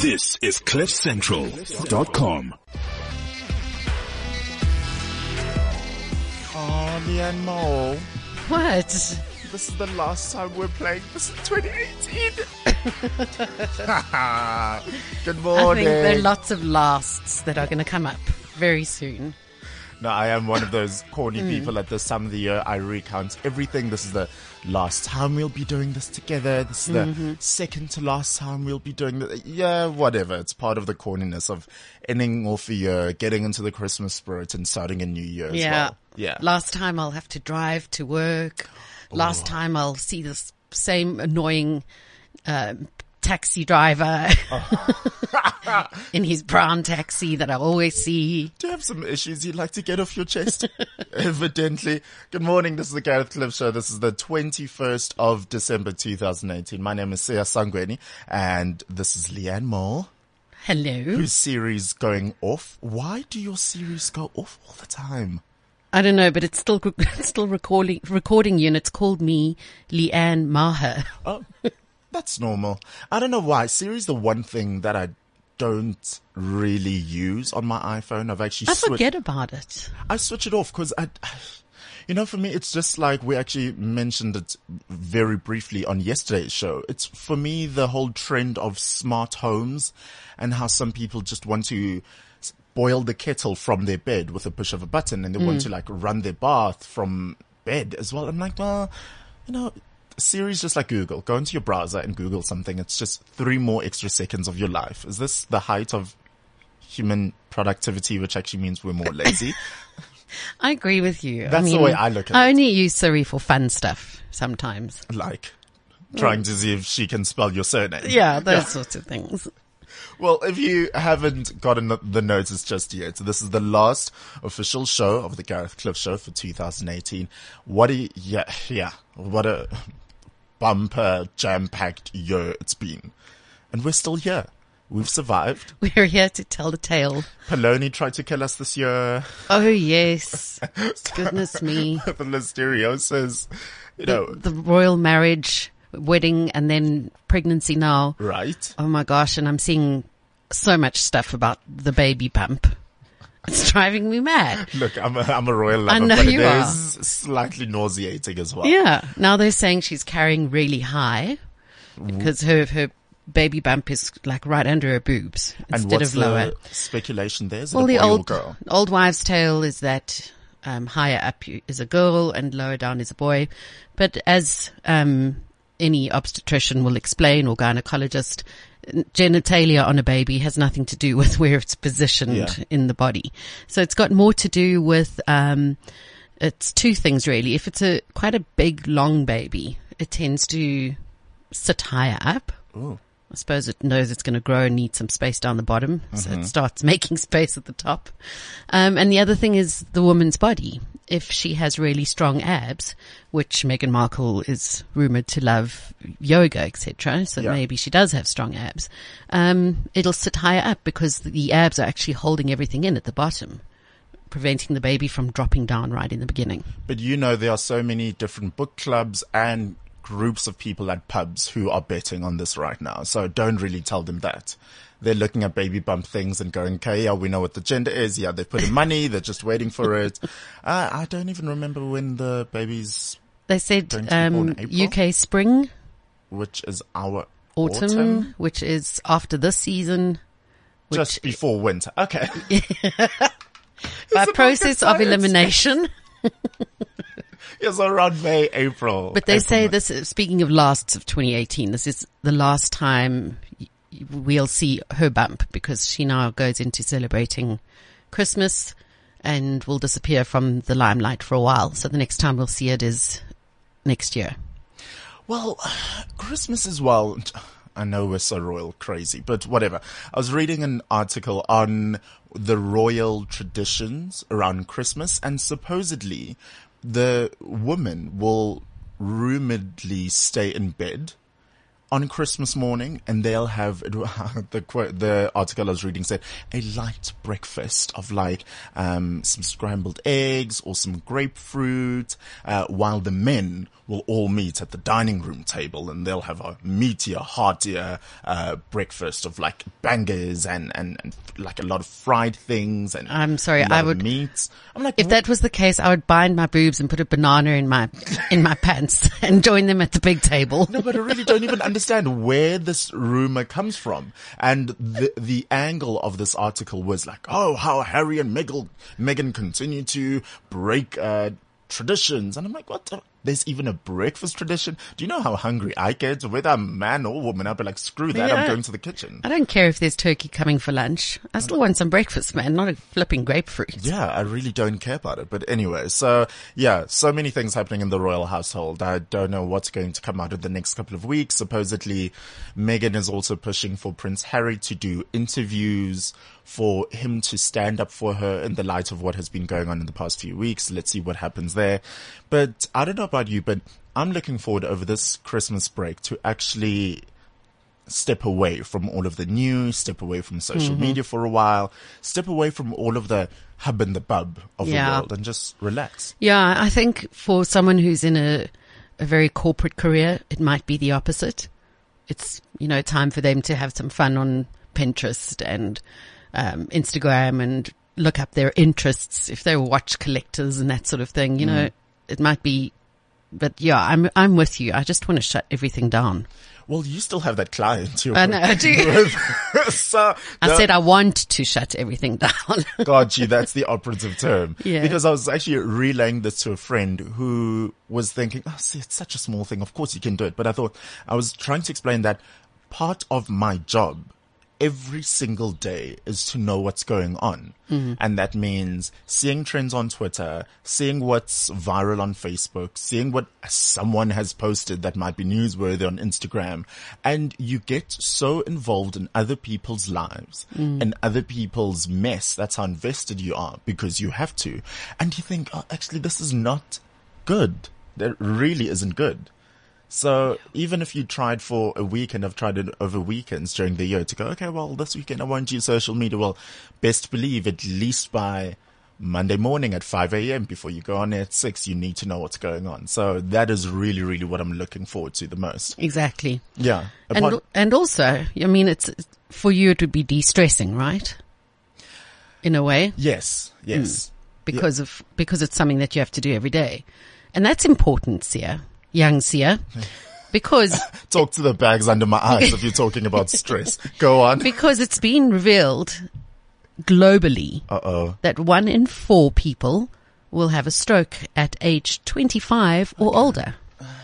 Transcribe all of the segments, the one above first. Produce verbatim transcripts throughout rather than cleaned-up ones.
This is cliff central dot com. Oh, Leanne Mole. What? This is the last time we're playing this in twenty eighteen. Good morning. I think there are lots of lasts that are going to come up very soon. No, I am one of those corny mm. people at this time of the year. I recount everything. This is the last time we'll be doing this together. This is the mm-hmm. second to last time we'll be doing this. Yeah, whatever. It's part of the corniness of ending off a year, getting into the Christmas spirit and starting a new year as yeah. well. Yeah. Last time I'll have to drive to work. Last oh. time I'll see this same annoying um, taxi driver oh. in his brown taxi that I always see. Do you have some issues you'd like to get off your chest? Evidently. Good morning. This is the Gareth Cliff Show. This is the twenty-first of December two thousand eighteen. My name is Sia Sangweni and this is Leanne Mole. Hello. Whose series going off? Why do your series go off all the time? I don't know, but it's still it's still recording recording you, and it's called me Leanne Maher. Oh. That's normal. I don't know why. Siri's the one thing that I don't really use on my iPhone. I've actually I switched. forget about it. I switch it off because I, you know, for me, it's just like we actually mentioned it very briefly on yesterday's show. It's for me, the whole trend of smart homes and how some people just want to boil the kettle from their bed with a push of a button and they mm. want to like run their bath from bed as well. I'm like, well, you know, Siri's just like Google. Go into your browser and Google something. It's just three more extra seconds of your life. Is this the height of human productivity, which actually means we're more lazy? I agree with you. That's I mean, the way I look at I it. I only use Siri for fun stuff sometimes. Like trying to see if she can spell your surname. Yeah, those yeah. sorts of things. Well, if you haven't gotten the notice just yet, this is the last official show of the Gareth Cliff Show for two thousand eighteen. What a, yeah, yeah, what a bumper, jam-packed year it's been. And we're still here. We've survived. We're here to tell the tale. Poloni tried to kill us this year. Oh, yes. Goodness me. The listeriosis, you know. The, the royal marriage, wedding, and then pregnancy now. Right. Oh, my gosh. And I'm seeing so much stuff about the baby bump. It's driving me mad. Look, I'm a, I'm a royal lover, I know but you it are. is slightly nauseating as well. Yeah. Now they're saying she's carrying really high because her, her baby bump is like right under her boobs and instead what's of lower. The speculation there? Is it well, a the boy old, or girl? old wives' tale is that um, higher up is a girl and lower down is a boy. But as um, any obstetrician will explain or gynecologist, genitalia on a baby has nothing to do with where it's positioned yeah. in the body. So it's got more to do with, um, it's two things really. If it's a quite a big, long baby, it tends to sit higher up. Ooh. I suppose it knows it's going to grow and need some space down the bottom. Mm-hmm. So it starts making space at the top. Um, and the other thing is the woman's body. If she has really strong abs, which Meghan Markle is rumored to love yoga, et cetera, so yeah. maybe she does have strong abs, um, it'll sit higher up because the abs are actually holding everything in at the bottom, preventing the baby from dropping down right in the beginning. But you know, there are so many different book clubs and groups of people at pubs who are betting on this right now. So don't really tell them that. They're looking at baby bump things and going, okay, yeah, we know what the gender is. Yeah, they've put in money. They're just waiting for it. Uh, I don't even remember when the baby's They said um, U K spring. Which is our autumn, autumn, which is after this season. Just before winter. Okay. By process of elimination. Yes, around May, April. But they April, say May. this, speaking of lasts of twenty eighteen, this is the last time we'll see her bump because she now goes into celebrating Christmas and will disappear from the limelight for a while. So the next time we'll see it is next year. Well, Christmas as well. I know we're so royal crazy, but whatever. I was reading an article on the royal traditions around Christmas, and supposedly the woman will rumoredly stay in bed on Christmas morning, and they'll have the quote, the article I was reading said a light breakfast of like um some scrambled eggs or some grapefruit, uh, while the men will all meet at the dining room table, and they'll have a meatier, heartier uh breakfast of like bangers and and, and like a lot of fried things and I'm sorry, a lot I of would meats. I'm like, if that was the case, I would bind my boobs and put a banana in my in my pants and join them at the big table. No, but I really don't even understand where this rumor comes from. And the the angle of this article was like, oh, how Harry and Meghan, Meghan continue to break uh traditions. And I'm like, what the? There's even a breakfast tradition? Do you know how hungry I get? Whether I'm man or woman, I'll be like, screw that, Yeah. I'm going to the kitchen. I don't care if there's turkey coming for lunch. I still want some breakfast, man, not a flipping grapefruit. Yeah, I really don't care about it. But anyway, so yeah, so many things happening in the royal household. I don't know what's going to come out of the next couple of weeks. Supposedly, Meghan is also pushing for Prince Harry to do interviews, for him to stand up for her in the light of what has been going on in the past few weeks. Let's see what happens there. But I don't know about you, but I'm looking forward over this Christmas break to actually step away from all of the news, step away from social Mm-hmm. media for a while, step away from all of the hub and the bub of Yeah. the world and just relax. Yeah, I think for someone who's in a, a very corporate career, it might be the opposite. It's, you know, time for them to have some fun on Pinterest and um, Instagram and look up their interests if they're watch collectors and that sort of thing. You know, it might be, but yeah, I'm I'm with you. I just want to shut everything down. Well, you still have that client. You're I know, I do. with. so, I no, said I want to shut everything down. God, gee, that's the operative term. Yeah. Because I was actually relaying this to a friend who was thinking, oh, see, it's such a small thing. Of course you can do it. But I thought, I was trying to explain that part of my job every single day is to know what's going on. Mm-hmm. And that means seeing trends on Twitter, seeing what's viral on Facebook, seeing what someone has posted that might be newsworthy on Instagram. And you get so involved in other people's lives mm. and other people's mess. That's how invested you are because you have to. And you think, oh, actually, this is not good. That really isn't good. So even if you tried for a week, and I've tried it over weekends during the year to go, okay, well, this weekend I won't use social media. Well, best believe at least by Monday morning at five a.m. before you go on at six, you need to know what's going on. So that is really, really what I'm looking forward to the most. Exactly. Yeah. And, Upon- and also, I mean, it's for you, it would be de-stressing, right? In a way. yes. Yes. Mm. Because of, because it's something that you have to do every day. And that's important, Sia. Young Sia, because Talk to the bags under my eyes if you're talking about stress. Go on. because it's been revealed globally Uh-oh. that one in four people will have a stroke at age twenty-five or older.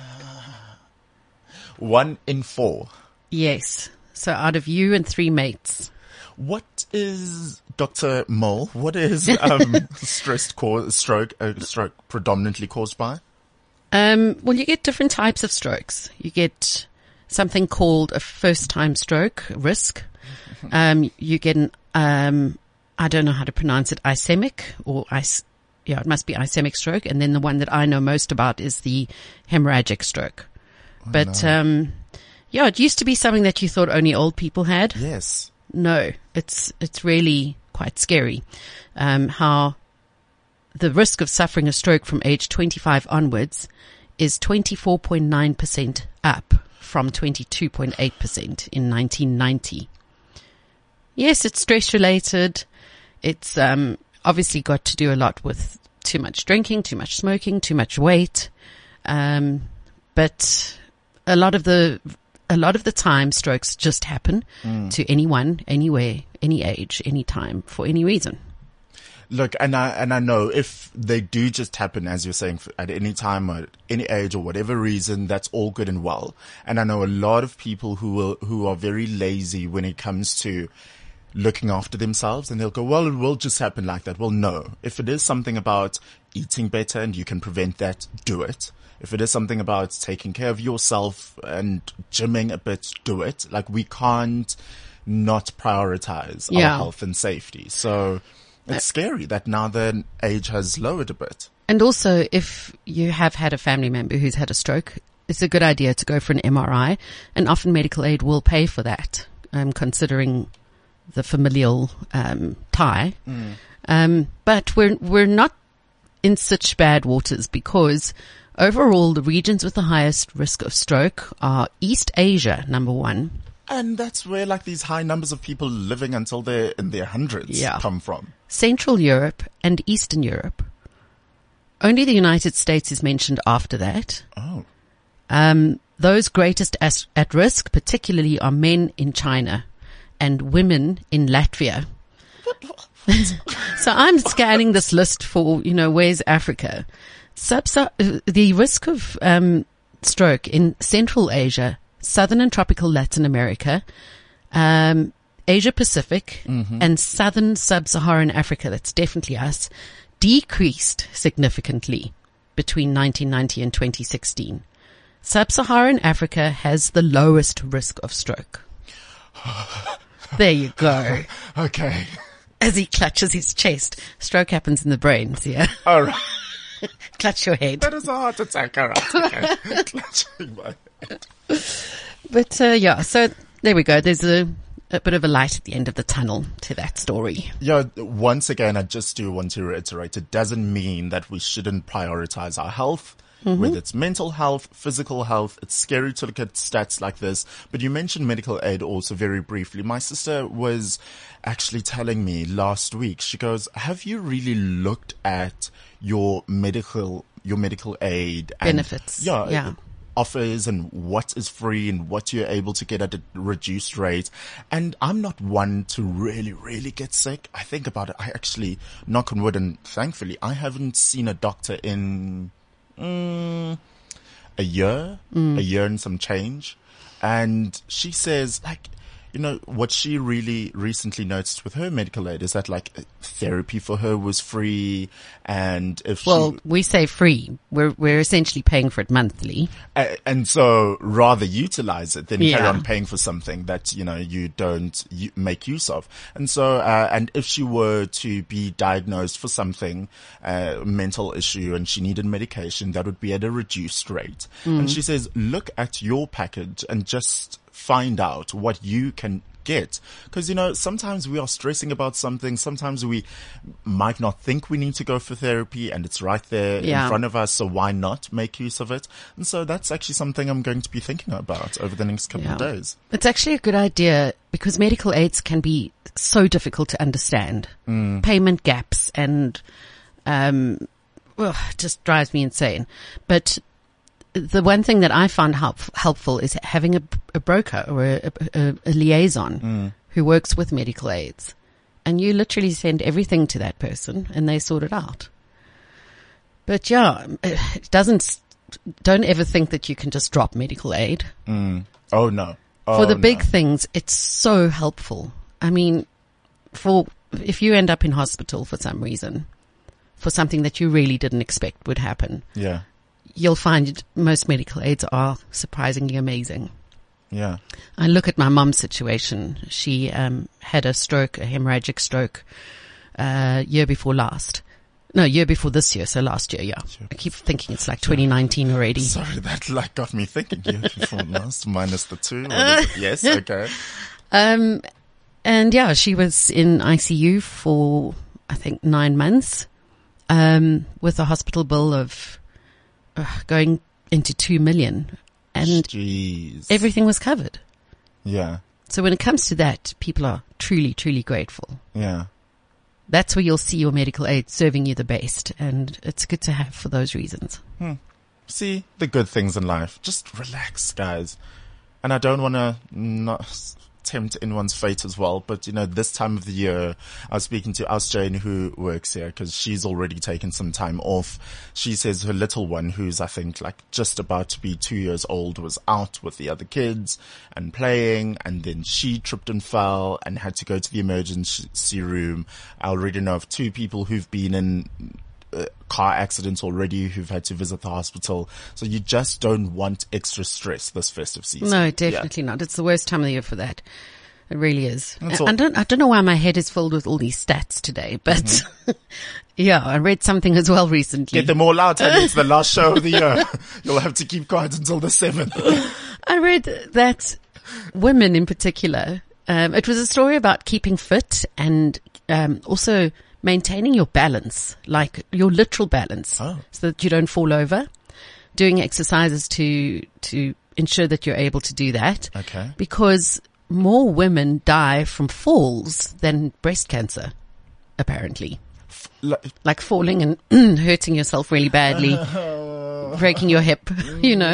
One in four. Yes. So out of you and three mates. What is, Doctor Mole, what is um, stress cause, stroke, uh, stroke predominantly caused by? Um, well, you get different types of strokes. You get something called a first-time stroke risk. Um, you get an, um, I don't know how to pronounce it, ischemic or is, yeah, it must be ischemic stroke. And then the one that I know most about is the hemorrhagic stroke. Oh, but, no. um, yeah, it used to be something that you thought only old people had. Yes. No, it's, it's really quite scary. Um, how the risk of suffering a stroke from age twenty-five onwards is twenty-four point nine percent up from twenty-two point eight percent in nineteen ninety. Yes, it's stress related. It's um, obviously got to do a lot with too much drinking, too much smoking, too much weight. Um, but a lot of the a lot of the time, strokes just happen mm. to anyone, anywhere, any age, any time, for any reason. Look, and I, and I know if they do just happen, as you're saying, at any time or any age or whatever reason, that's all good and well. And I know a lot of people who will, who are very lazy when it comes to looking after themselves, and they'll go, well, it will just happen like that. Well, no. If it is something about eating better and you can prevent that, do it. If it is something about taking care of yourself and gymming a bit, do it. Like, we can't not prioritize yeah. our health and safety. So it's scary that now the age has lowered a bit. And also, if you have had a family member who's had a stroke, it's a good idea to go for an M R I, and often medical aid will pay for that, um, considering the familial um, tie. Mm. Um, but we're we're not in such bad waters, because overall the regions with the highest risk of stroke are East Asia, number one. And that's where like these high numbers of people living until they're in their hundreds yeah. come from. Central Europe and Eastern Europe. Only the United States is mentioned after that. Oh. Um, those greatest as- at risk particularly are men in China and women in Latvia. So I'm scanning this list for, you know, where's Africa? Subsa- the risk of um, stroke in Central Asia, Southern and Tropical Latin America, um, Asia Pacific, mm-hmm. and Southern Sub-Saharan Africa, that's definitely us, decreased significantly between nineteen ninety and twenty sixteen. Sub-Saharan Africa has the lowest risk of stroke. There you go. Okay. As he clutches his chest. Stroke happens in the brain, see ya? All right. Clutch your head. That is a heart attack. All right. Okay. Clutching my head. But, uh, yeah, so there we go. There's a, a bit of a light at the end of the tunnel to that story. Yeah, once again, I just do want to reiterate, it doesn't mean that we shouldn't prioritize our health. Mm-hmm. Whether it's mental health, physical health, it's scary to look at stats like this. But you mentioned medical aid also very briefly. My sister was actually telling me last week, she goes, have you really looked at your medical, your medical aid and benefits? Yeah. yeah. offers and what is free and what you're able to get at a reduced rate. And I'm not one to really, really get sick. I think about it. I actually, knock on wood, and thankfully I haven't seen a doctor in Mm, a year, mm. a year and some change. And she says, like, you know, what she really recently noticed with her medical aid is that, like, therapy for her was free. And if well, she, we say free, we're we're essentially paying for it monthly. Uh, and so rather utilize it than yeah. carry on paying for something that, you know, you don't u- make use of. And so, uh, and if she were to be diagnosed for something, uh, mental issue, and she needed medication, that would be at a reduced rate. Mm. And she says, look at your package and just find out what you can get. Because, you know, sometimes we are stressing about something. Sometimes we might not think we need to go for therapy, and it's right there yeah. in front of us. So why not make use of it? And so that's actually something I'm going to be thinking about over the next couple yeah. of days. It's actually a good idea, because medical aids can be so difficult to understand. Mm. Payment gaps and, um, well, it just drives me insane. But the one thing that I found help, helpful is having a, a broker or a, a, a liaison mm. who works with medical aids. And you literally send everything to that person and they sort it out. But yeah, it doesn't, don't ever think that you can just drop medical aid. Mm. Oh no. Oh, for the big no. things, it's so helpful. I mean, for, if you end up in hospital for some reason, for something that you really didn't expect would happen. Yeah. You'll find most medical aids are surprisingly amazing. Yeah. I look at my mom's situation. She um, had a stroke, a hemorrhagic stroke, uh, year before last. No, year before this year, so last year, yeah. Sure. I keep thinking it's like twenty nineteen already. Sorry, that like got me thinking year before last, minus the two. Yes, okay. Um, and yeah, she was in I C U for, I think, nine months, um, with a hospital bill of Uh, going into two million, and Jeez. everything was covered. Yeah. So when it comes to that, people are truly, truly grateful. Yeah. That's where you'll see your medical aid serving you the best, and it's good to have for those reasons. Hmm. See the good things in life. Just relax, guys. And I don't want to not tempt anyone's fate as well, but you know, this time of the year, I was speaking to Aus Jane, who works here, because she's already taken some time off. She says her little one, who's I think like just about to be two years old, was out with the other kids and playing, and then she tripped and fell and had to go to the emergency room. I already know of two people who've been in Uh, car accidents already, who've had to visit the hospital. So you just don't want extra stress this festive season. No, definitely yeah. not. It's the worst time of the year for that. It really is. That's I, all- I don't, I don't know why my head is filled with all these stats today, but Mm-hmm. yeah, I read something as well recently. Get them all out, and it's the last show of the year. You'll have to keep quiet until the seventh. I read that women in particular, um, it was a story about keeping fit and um, also maintaining your balance, like your literal balance, Oh. so that you don't fall over. Doing exercises to to ensure that you're able to do that. Okay. Because more women die from falls than breast cancer, apparently. Like, Like falling and hurting yourself really badly, breaking your hip, you know.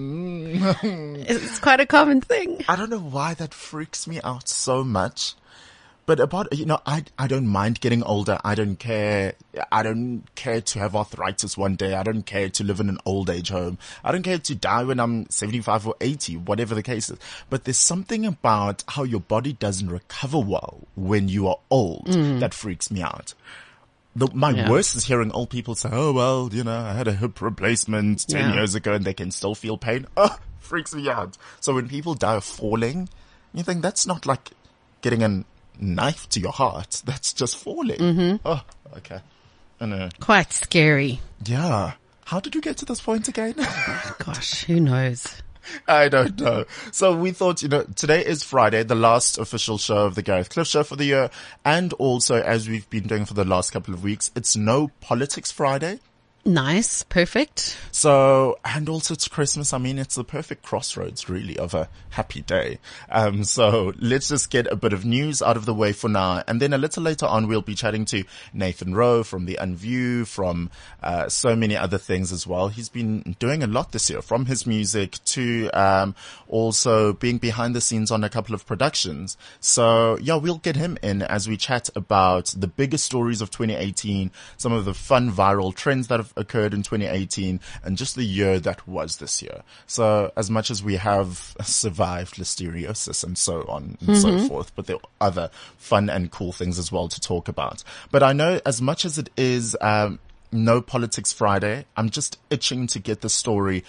It's quite a common thing. I don't know why that freaks me out so much. But about, you know, I, I don't mind getting older. I don't care. I don't care to have arthritis one day. I don't care to live in an old age home. I don't care to die when I'm seventy-five or eighty, whatever the case is. But there's something about how your body doesn't recover well when you are old that freaks me out. The, my Yeah. worst is hearing old people say, oh, well, you know, I had a hip replacement ten Yeah. years ago and they can still feel pain. Oh, freaks me out. So when people die of falling, you think that's not like getting a knife to your heart. That's just falling. Mm-hmm. Oh, okay. I know. Quite scary. Yeah. How did you get to this point again? Gosh, who knows? I don't know. So we thought, you know, today is Friday, the last official show of the Gareth Cliff Show for the year. And also, as we've been doing for the last couple of weeks, it's No Politics Friday. Nice. Perfect. So, and also it's Christmas. I mean, it's the perfect crossroads really of a happy day. Um, so let's just get a bit of news out of the way for now. And then a little later on, we'll be chatting to Nathan Rowe from The Unview, from, uh, so many other things as well. He's been doing a lot this year, from his music to, um, also being behind the scenes on a couple of productions. So yeah, we'll get him in as we chat about the biggest stories of twenty eighteen, some of the fun viral trends that have occurred in twenty eighteen, and just the year that was this year. So as much as we have survived listeriosis and so on and so forth, but there are other fun and cool things as well to talk about. But I know as much as it is um, No Politics Friday, I'm just itching to get the story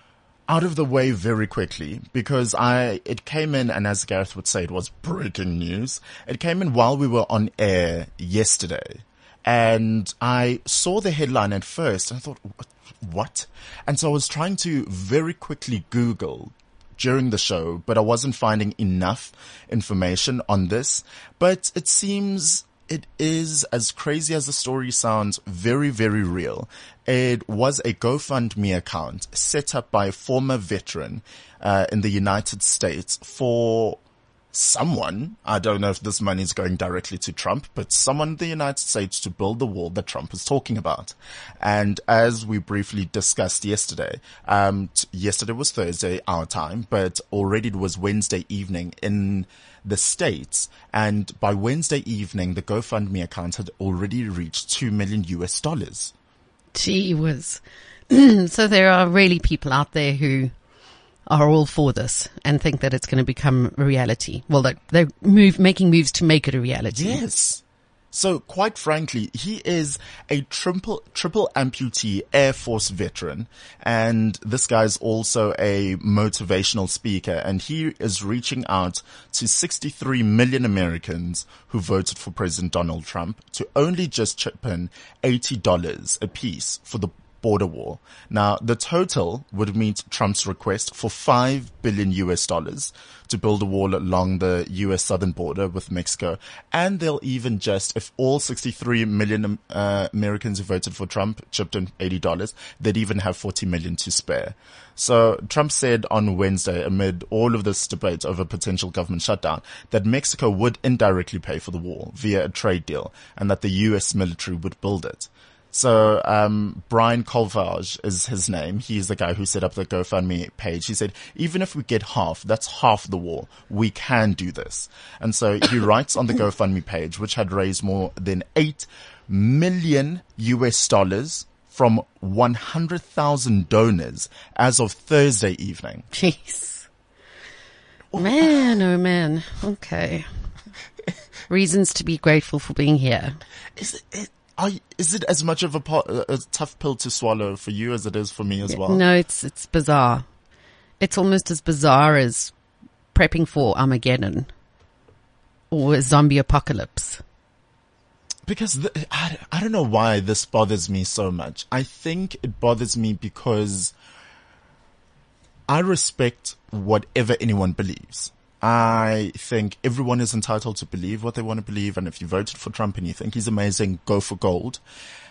out of the way very quickly, because I, it came in, and as Gareth would say, it was breaking news. It came in while we were on air yesterday. And I saw the headline at first and I thought, what? And so I was trying to very quickly Google during the show, but I wasn't finding enough information on this. But it seems it is, as crazy as the story sounds, very, very real. It was a GoFundMe account set up by a former veteran uh, in the United States for someone, I don't know if this money is going directly to Trump, but someone in the United States to build the wall that Trump is talking about. And as we briefly discussed yesterday, um, t- yesterday was Thursday, our time, but already it was Wednesday evening in the States. And by Wednesday evening, the GoFundMe account had already reached two million U S dollars. Gee whiz. So there are really people out there who are all for this and think that it's going to become a reality. Well, they're, they're move, making moves to make it a reality. Yes. So quite frankly, he is a triple, triple amputee Air Force veteran. And this guy's also a motivational speaker, and he is reaching out to sixty-three million Americans who voted for President Donald Trump to only just chip in eighty dollars a piece for the border wall. Now, the total would meet Trump's request for five billion U S dollars to build a wall along the U S southern border with Mexico. And they'll even just, if all sixty-three million uh, Americans who voted for Trump chipped in eighty dollars, they'd even have forty million to spare. So Trump said on Wednesday, amid all of this debate over potential government shutdown, that Mexico would indirectly pay for the wall via a trade deal, and that the U S military would build it. So, um, Brian Colvage is his name. He's the guy who set up the GoFundMe page. He said, even if we get half, that's half the wall. We can do this. And so he writes on the GoFundMe page, which had raised more than eight million U S dollars from one hundred thousand donors as of Thursday evening. Jeez. Man, oh man. Okay. Reasons to be grateful for being here. Is it, it Are, is it as much of a, po- a tough pill to swallow for you as it is for me as well? No, it's it's bizarre. It's almost as bizarre as prepping for Armageddon. or a zombie apocalypse? Because the, I, I don't know why this bothers me so much. I think it bothers me because I respect whatever anyone believes. I think everyone is entitled to believe what they want to believe. And if you voted for Trump and you think he's amazing, go for gold.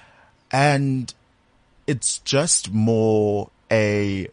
And it's just more a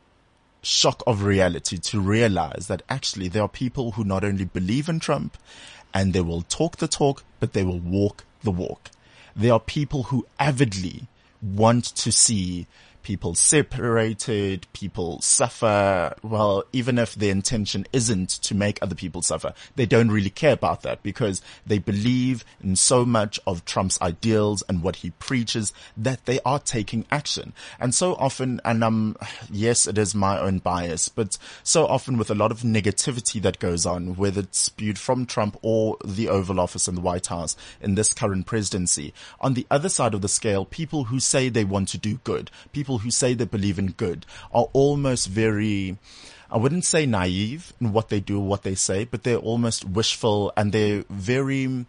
shock of reality to realize that actually there are people who not only believe in Trump and they will talk the talk, but they will walk the walk. There are people who avidly want to see people separated, people suffer. Well, even if their intention isn't to make other people suffer, they don't really care about that because they believe in so much of Trump's ideals and what he preaches that they are taking action. And so often, and um, yes, it is my own bias, but so often with a lot of negativity that goes on, whether it's spewed from Trump or the Oval Office and the White House in this current presidency, on the other side of the scale, people who say they want to do good, people who say they believe in good are almost very, I wouldn't say naive in what they do, what they say, but they're almost wishful and they're very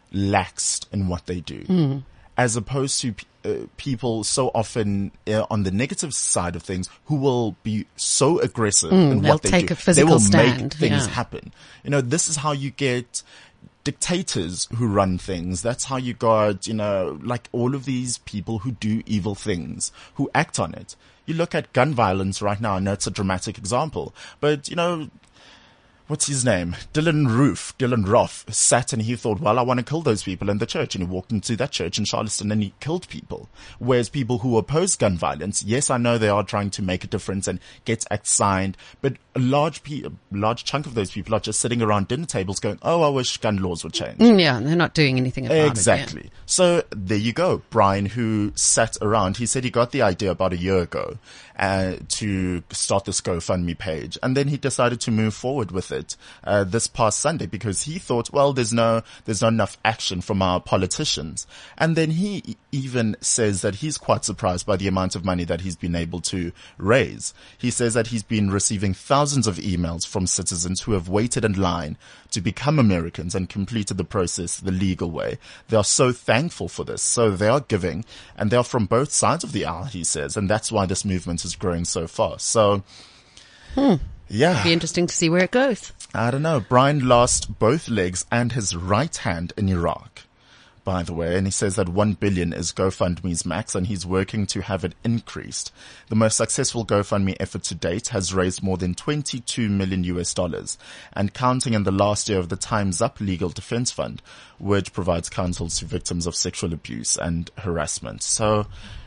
laxed in what they do. Mm. As opposed to uh, people so often uh, on the negative side of things who will be so aggressive mm, in what they take do. A physical they will stand. make things yeah. happen. You know, this is how you get dictators who run things. That's how you got, you know, like all of these people who do evil things, who act on it. You look at gun violence right now. I know it's a dramatic example, but you know, what's his name? Dylan Roof, Dylan Roth sat and he thought, well, I want to kill those people in the church. And he walked into that church in Charleston and he killed people. Whereas people who oppose gun violence, yes, I know they are trying to make a difference and get acts signed, but a large pe- a large chunk of those people are just sitting around dinner tables going, oh, I wish gun laws would change. Mm, yeah, they're not doing anything about exactly. it. Exactly. Yeah. So there you go. Brian, who sat around, he said he got the idea about a year ago uh, to start this GoFundMe page. And then he decided to move forward with it uh, this past Sunday because he thought, well, there's no, there's not enough action from our politicians. And then he even says that he's quite surprised by the amount of money that he's been able to raise. He says that he's been receiving thousands of emails from citizens who have waited in line to become Americans and completed the process the legal way. They are so thankful for this. So they are giving and they are from both sides of the aisle, he says. And that's why this movement is growing so fast. So, hmm. yeah. It'll be interesting to see where it goes. I don't know. Brian lost both legs and his right hand in Iraq, by the way, and he says that one billion is GoFundMe's max and he's working to have it increased. The most successful GoFundMe effort to date has raised more than twenty-two million U S dollars and counting in the last year of the Time's Up Legal Defense Fund, which provides counsel to victims of sexual abuse and harassment. So,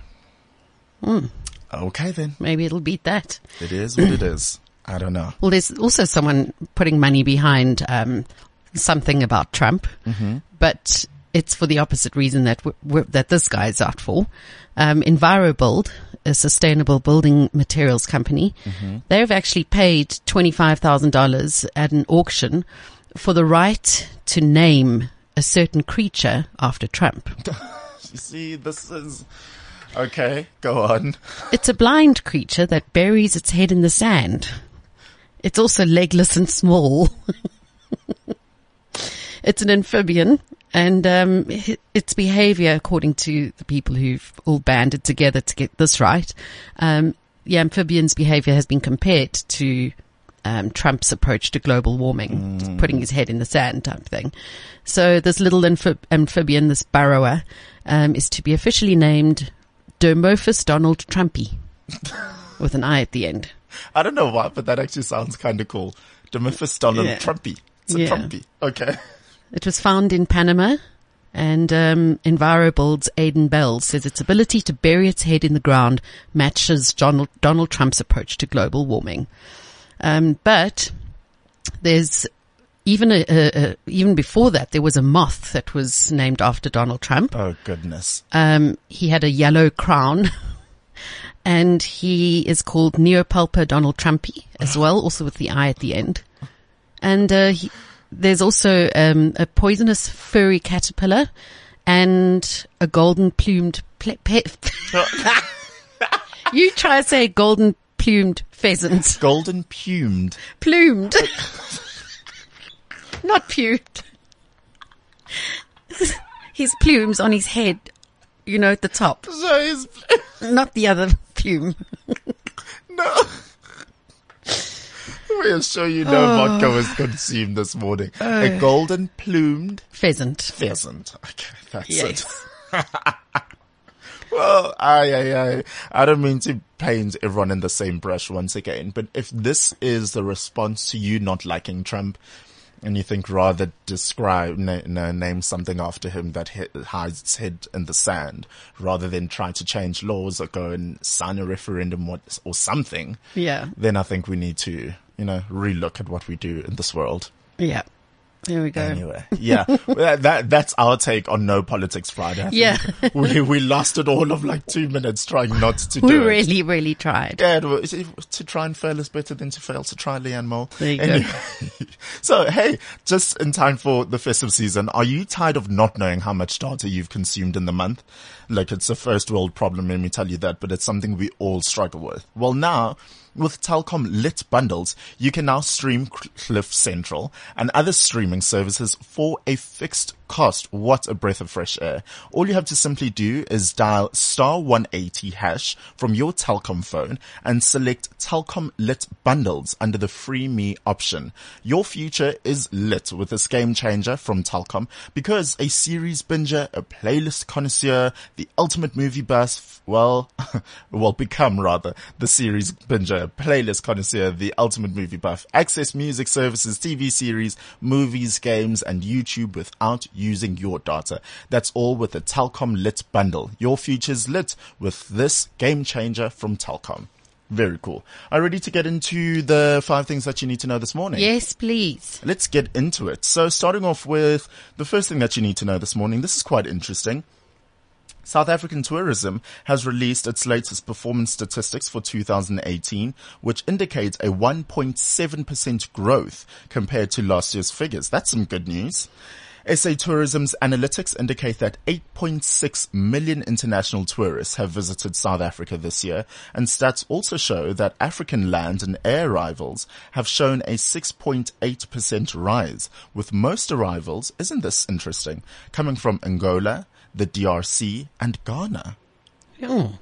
mm. okay then. Maybe it'll beat that. It is what it is. I don't know. Well, there's also someone putting money behind um, something about Trump, mm-hmm. but it's for the opposite reason that we're, we're, that this guy is out for. Um, EnviroBuild, a sustainable building materials company, mm-hmm. they've actually paid twenty-five thousand dollars at an auction for the right to name a certain creature after Trump. You see, this is... Okay, go on. It's a blind creature that buries its head in the sand. It's also legless and small. It's an amphibian, and um, its behavior, according to the people who've all banded together to get this right, um, the amphibian's behavior has been compared to um, Trump's approach to global warming, mm. putting his head in the sand type thing. So this little amphib- amphibian, this burrower, um, is to be officially named Dermophis Donald Trumpy, with an I at the end. I don't know why, but that actually sounds kind of cool. Dermophis Donald yeah. Trumpy. It's a yeah. Trumpy. Okay. It was found in Panama, and um, EnviroBuild's Aidan Bell says its ability to bury its head in the ground matches Donald, Donald Trump's approach to global warming. Um, but there's even a, a, a, even before that, there was a moth that was named after Donald Trump. Oh goodness! Um, he had a yellow crown, and he is called Neopulpa Donald Trumpy as well, also with the I at the end. And uh, he, there's also um, a poisonous furry caterpillar and a golden plumed ple- pe- You try to say golden plumed pheasant. Golden plumed. Plumed. Not pewed. his plumes on his head, you know, at the top. So his, Not the other plume. no. We assure you no Oh. vodka was consumed this morning. A golden plumed Pheasant. pheasant. Okay, that's Yes. it. Well, I, I, I, I don't mean to paint everyone in the same brush once again, but if this is the response to you not liking Trump, and you think rather describe, na- na- name something after him that hi- hides its head in the sand, rather than try to change laws or go and sign a referendum or, or something, Yeah. then I think we need to, you know, relook at what we do in this world. Yeah. There we go. Anyway, yeah, Well, that that's our take on No Politics Friday. I think Yeah. we we lasted all of like two minutes trying not to We do it. really, really tried. Yeah, it was- to try and fail is better than to fail to try, Leanne Mole. There you Anyway. go. So, hey, just in time for the festive season, are you tired of not knowing how much data you've consumed in the month? Like, it's a first world problem, let me tell you that, but it's something we all struggle with. Well, now, with Telkom Lit bundles, you can now stream Cliff Central and other streaming services for a fixed cost. What a breath of fresh air. All you have to simply do is dial star one eighty hash from your Telkom phone and select Telkom Lit bundles under the free me option. Your future is lit with this game changer from Telkom because a series binger, a playlist connoisseur, the ultimate movie buff, well, will become rather the series binger, playlist connoisseur, the ultimate movie buff, access music services, T V series, movies, games, and YouTube without using your data. That's all with the Telkom Lit bundle. Your future's lit with this game changer from Telkom. Very cool. Are you ready to get into the five things that you need to know this morning? Yes, please. Let's get into it. So starting off with the first thing that you need to know this morning. This is quite interesting. South African Tourism has released its latest performance statistics for two thousand eighteen, which indicates a one point seven percent growth compared to last year's figures. That's some good news. S A Tourism's analytics indicate that eight point six million international tourists have visited South Africa this year, and stats also show that African land and air arrivals have shown a six point eight percent rise, with most arrivals, isn't this interesting, coming from Angola, the D R C, and Ghana. Oh,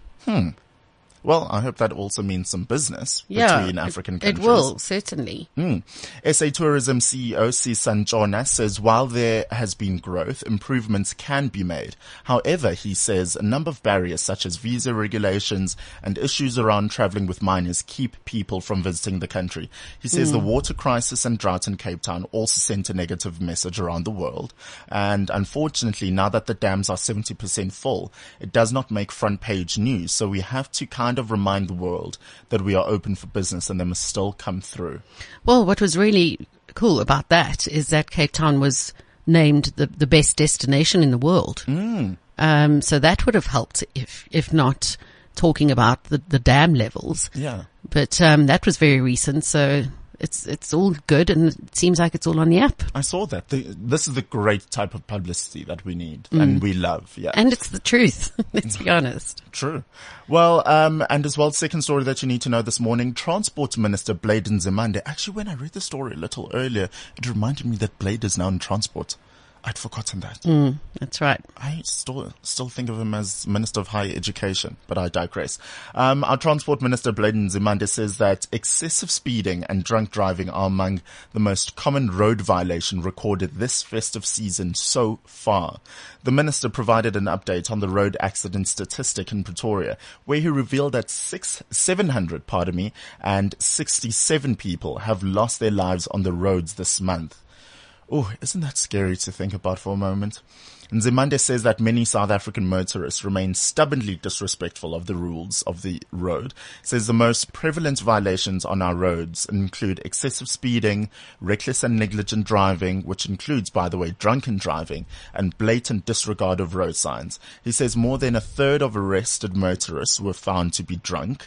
Well, I hope that also means some business yeah. between African it, countries. it will, certainly. Mm. S A Tourism C E O Sisan Jona says while there has been growth, improvements can be made. However, he says a number of barriers such as visa regulations and issues around traveling with minors keep people from visiting the country. He says the water crisis and drought in Cape Town also sent a negative message around the world. And unfortunately, now that the dams are seventy percent full, it does not make front page news. So we have to kind of remind the world that we are open for business and they must still come through. Well, what was really cool about that is that Cape Town was named the, the best destination in the world. Mm. Um, so that would have helped if, if not talking about the, the dam levels. Yeah. But, um, that was very recent. So it's, it's all good and it seems like it's all on the app. I saw that. The, this is the great type of publicity that we need and we love. Yeah. And it's the truth. Let's be honest. True. Well, um, and as well, second story that you need to know this morning, Transport Minister Blade Nzimande. Actually, when I read the story a little earlier, it reminded me that Blade is now in transport. I'd forgotten that. Mm, that's right. I still still think of him as Minister of Higher Education, but I digress. Um, our Transport Minister, Blade Nzimande, says that excessive speeding and drunk driving are among the most common road violation recorded this festive season so far. The minister provided an update on the road accident statistic in Pretoria, where he revealed that six, seven hundred, pardon me, and sixty-seven people have lost their lives on the roads this month. Oh, isn't that scary to think about for a moment? Nzimande says that many South African motorists remain stubbornly disrespectful of the rules of the road. Says the most prevalent violations on our roads include excessive speeding, reckless and negligent driving, which includes, by the way, drunken driving, and blatant disregard of road signs. He says more than a third of arrested motorists were found to be drunk.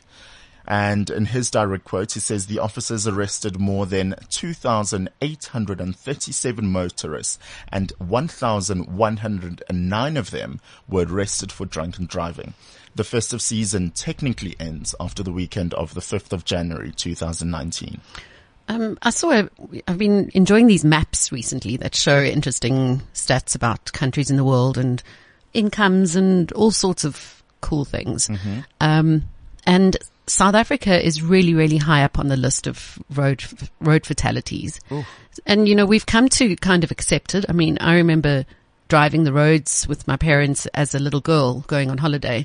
And in his direct quote, he says the officers arrested more than two thousand eight hundred thirty-seven motorists and one thousand one hundred nine of them were arrested for drunken driving. The festive season technically ends after the weekend of the fifth of January two thousand nineteen. Um, I saw, a, I've been enjoying these maps recently that show interesting stats about countries in the world and incomes and all sorts of cool things. Mm-hmm. Um, and South Africa is really, really high up on the list of road, road fatalities. Ooh. And, you know, we've come to kind of accept it. I mean, I remember driving the roads with my parents as a little girl going on holiday,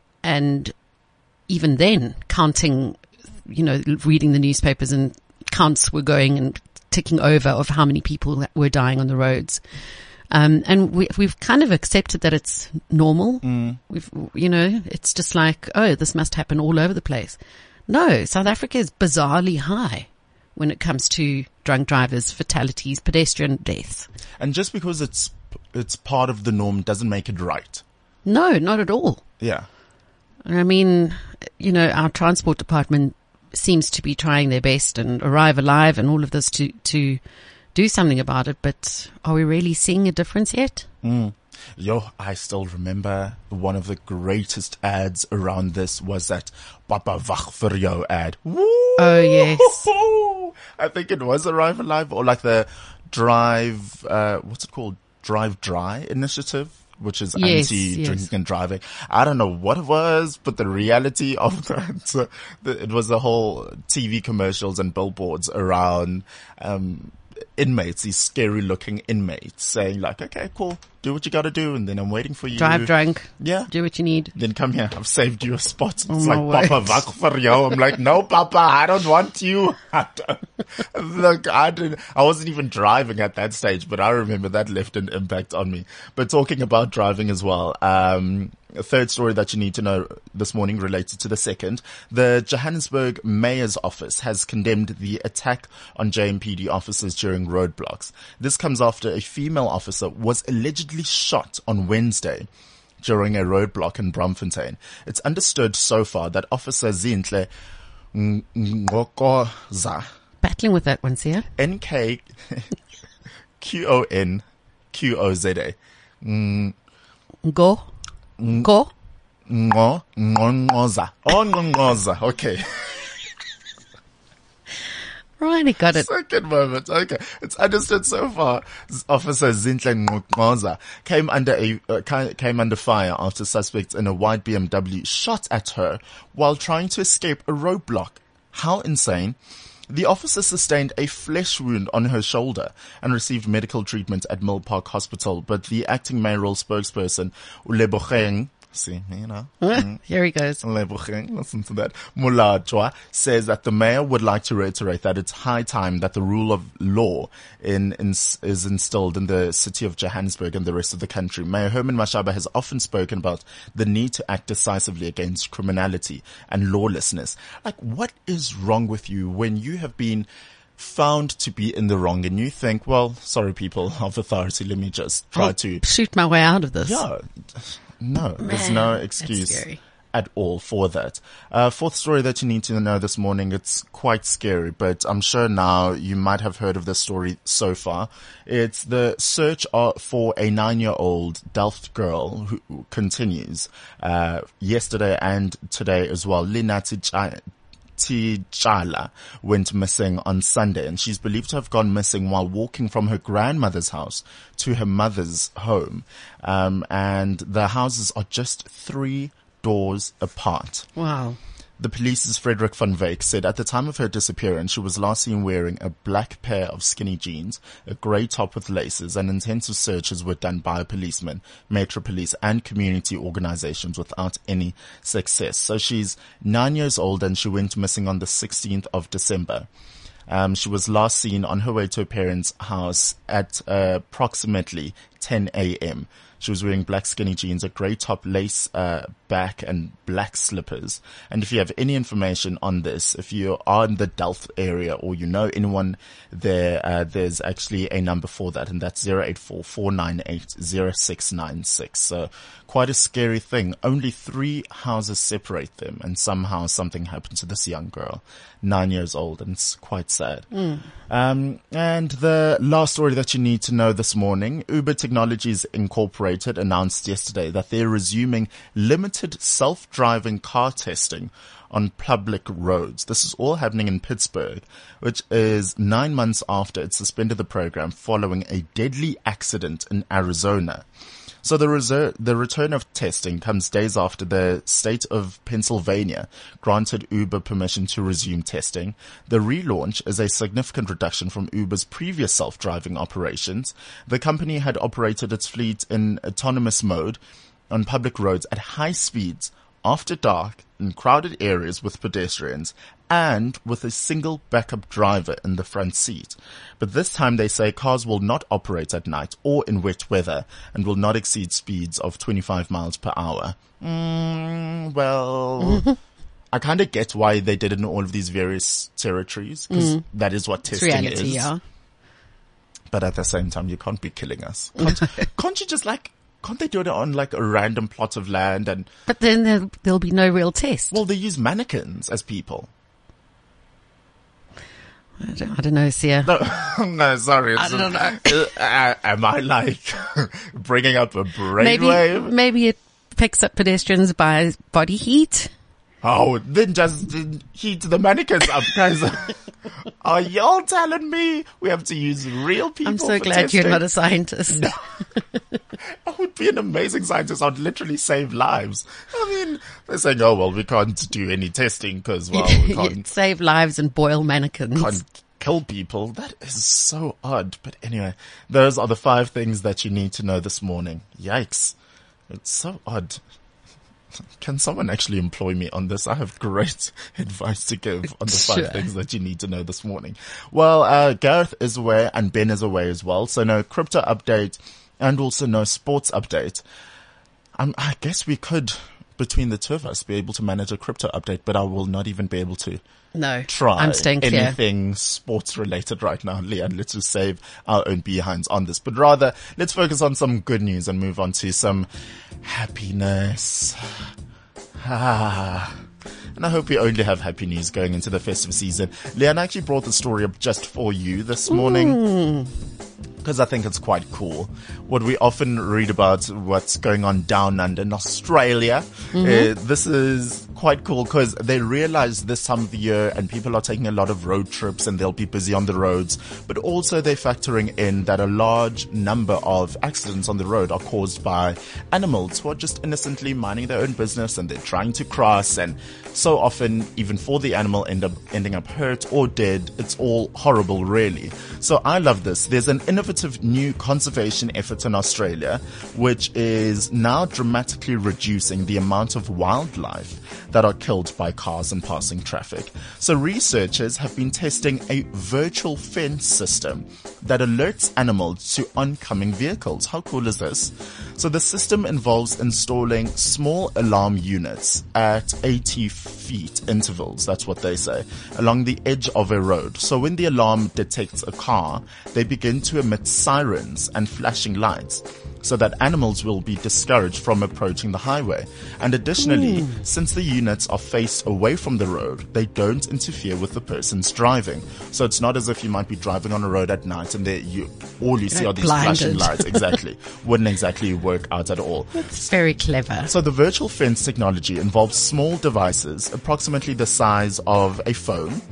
and even then counting, you know, reading the newspapers, and counts were going and ticking over of how many people were dying on the roads. Um, and we, we've kind of accepted that it's normal. Mm. We've, you know, it's just like, oh, this must happen all over the place. No, South Africa is bizarrely high when it comes to drunk drivers, fatalities, pedestrian deaths. And just because it's, it's part of the norm doesn't make it right. No, not at all. Yeah. I mean, you know, our transport department seems to be trying their best and Arrive Alive and all of this to, to do something about it. But are we really seeing a difference yet? Mm. Yo, I still remember one of the greatest ads around this was that Papa Wag vir jou ad. Woo! Oh, yes. I think it was Arrive Alive, or like the Drive, uh, what's it called? Drive Dry initiative, which is yes, anti-drinking yes. and driving. I don't know what it was, but the reality of that, uh, the, it was the whole T V commercials and billboards around, um, inmates, these scary looking inmates saying like, okay, cool, do what you gotta do, and then I'm waiting for you. Drive drunk. Yeah. Do what you need. Then come here, I've saved you a spot. It's Oh, like, Papa Wag vir jou. I'm like, no, Papa, I don't want you. I don't. Look, I didn't, I wasn't even driving at that stage, but I remember that left an impact on me. But talking about driving as well, um, a third story that you need to know this morning related to the second. The Johannesburg Mayor's Office has condemned the attack on J M P D officers during roadblocks. This comes after a female officer was allegedly shot on Wednesday during a roadblock in Braamfontein. It's understood so far that Officer Zinhle Ngokoza, Battling with that one, Sia. N K Q O N Q O Z A. Mm, Go. Go. Ngo, Ngongoza. Oh, Ngongoza. Okay. Right, got it. Second moment. Okay. It's understood so far. Officer Zinhle Ngongoza came under a, uh, came under fire after suspects in a white B M W shot at her while trying to escape a roadblock. How insane. The officer sustained a flesh wound on her shoulder and received medical treatment at Mill Park Hospital, but the acting mayoral spokesperson, Uleboheng, see, you know. Mm. Here he goes. Uleboheng, listen to that. Mulatjwa says that the mayor would like to reiterate that it's high time that the rule of law in, in, is instilled in the city of Johannesburg and the rest of the country. Mayor Herman Mashaba has often spoken about the need to act decisively against criminality and lawlessness. Like, what is wrong with you when you have been found to be in the wrong and you think, well, sorry people of authority, let me just try I'll to shoot my way out of this. Yeah. No, Man, there's no excuse that's scary. at all for that. Uh, fourth story that you need to know this morning, it's quite scary, but I'm sure now you might have heard of this story so far. It's the search for a nine-year-old Delft girl who continues, uh, yesterday and today as well. Linati Chai- Tijala went missing on Sunday, and she's believed to have gone missing while walking from her grandmother's house to her mother's home. Um, and the houses are just three doors apart. Wow. The police's Frederick van Wyk said at the time of her disappearance, she was last seen wearing a black pair of skinny jeans, a grey top with laces, and intensive searches were done by a policeman, Metro Police, and community organizations without any success. So she's nine years old and she went missing on the sixteenth of December. Um, she was last seen on her way to her parents' house at uh, approximately ten a.m. She was wearing black skinny jeans, a grey top, lace uh, back, and black slippers. And if you have any information on this, if you are in the Delft area or you know anyone there, uh, there's actually a number for that, and that's zero eight four, four nine eight, zero six nine six. So quite a scary thing. Only three houses separate them, and somehow something happened to this young girl, nine years old, and it's quite sad. Mm. Um, and the last story that you need to know this morning, Uber to Technologies Incorporated announced yesterday that they're resuming limited self-driving car testing on public roads. This is all happening in Pittsburgh, which is nine months after it suspended the program following a deadly accident in Arizona. So the, reser- the return of testing comes days after the state of Pennsylvania granted Uber permission to resume testing. The relaunch is a significant reduction from Uber's previous self-driving operations. The company had operated its fleet in autonomous mode on public roads at high speeds after dark in crowded areas with pedestrians and with a single backup driver in the front seat. But this time they say cars will not operate at night or in wet weather and will not exceed speeds of twenty-five miles per hour. Mm, well, I kind of get why they did it in all of these various territories, because mm. that is what testing it's reality, is. Yeah. But at the same time, you can't be killing us. Can't, can't you just like... Can't they do it on like a random plot of land? And But then there, there'll be no real test. Well, they use mannequins as people. I don't, I don't know, Sia. No, no, sorry. It's I don't know. Uh, am I like bringing up a Maybe, brainwave? maybe it picks up pedestrians by body heat. Oh, then just then heat the mannequins up, guys. Are y'all telling me we have to use real people? I'm so for glad testing? you're not a scientist. No. I would be an amazing scientist. I'd literally save lives. I mean, they're saying, oh, well, we can't do any testing because, well, we can't save lives and boil mannequins. Can't kill people. That is so odd. But anyway, those are the five things that you need to know this morning. Yikes. It's so odd. Can someone actually employ me on this? I have great advice to give on the five Sure. things that you need to know this morning. Well, uh, Gareth is away and Ben is away as well. So no crypto update and also no sports update. Um, I guess we could, between the two of us, be able to manage a crypto update, but I will not even be able to No, try I'm staying clear. anything sports related right now, Leanne. Let's just save our own behinds on this. But rather, let's focus on some good news and move on to some happiness. Ah. And I hope we only have happy news going into the festive season. Leanne, I actually brought the story up just for you this morning. Mm. Because I think it's quite cool. What we often read about what's going on down under in Australia. Mm-hmm. Uh, this is quite cool because they realize this time of the year and people are taking a lot of road trips and they'll be busy on the roads. But also they're factoring in that a large number of accidents on the road are caused by animals who are just innocently minding their own business and they're trying to cross. And so often, even for the animal end up ending up hurt or dead, it's all horrible, really. So I love this. There's an innovative new conservation effort in Australia, which is now dramatically reducing the amount of wildlife that are killed by cars and passing traffic. So researchers have been testing a virtual fence system that alerts animals to oncoming vehicles. How cool is this? So the system involves installing small alarm units at eighty feet intervals, that's what they say, along the edge of a road. So when the alarm detects a car, they begin to emit sirens and flashing lights so that animals will be discouraged from approaching the highway. And additionally, mm. since the units are faced away from the road, they don't interfere with the person's driving. So it's not as if you might be driving on a road at night and there you all you see are these blinded. flashing lights. Exactly. Wouldn't exactly work out at all. It's very clever. So the virtual fence technology involves small devices, approximately the size of a phone,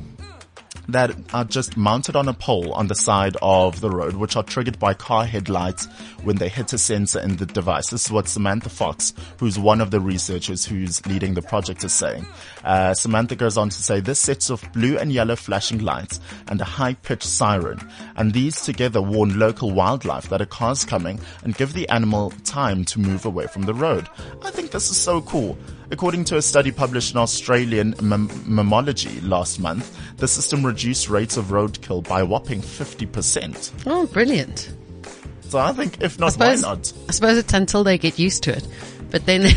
that are just mounted on a pole on the side of the road, which are triggered by car headlights when they hit a sensor in the device. This is what Samantha Fox, who's one of the researchers who's leading the project, is saying. Uh, Samantha goes on to say, this sets off blue and yellow flashing lights and a high-pitched siren. And these together warn local wildlife that a car's coming and give the animal time to move away from the road. I think this is so cool. According to a study published in Australian Mem- Mammalogy last month, the system reduced rates of roadkill by a whopping fifty percent. Oh, brilliant. So I think, if not, I suppose, why not? I suppose it's until they get used to it. But then,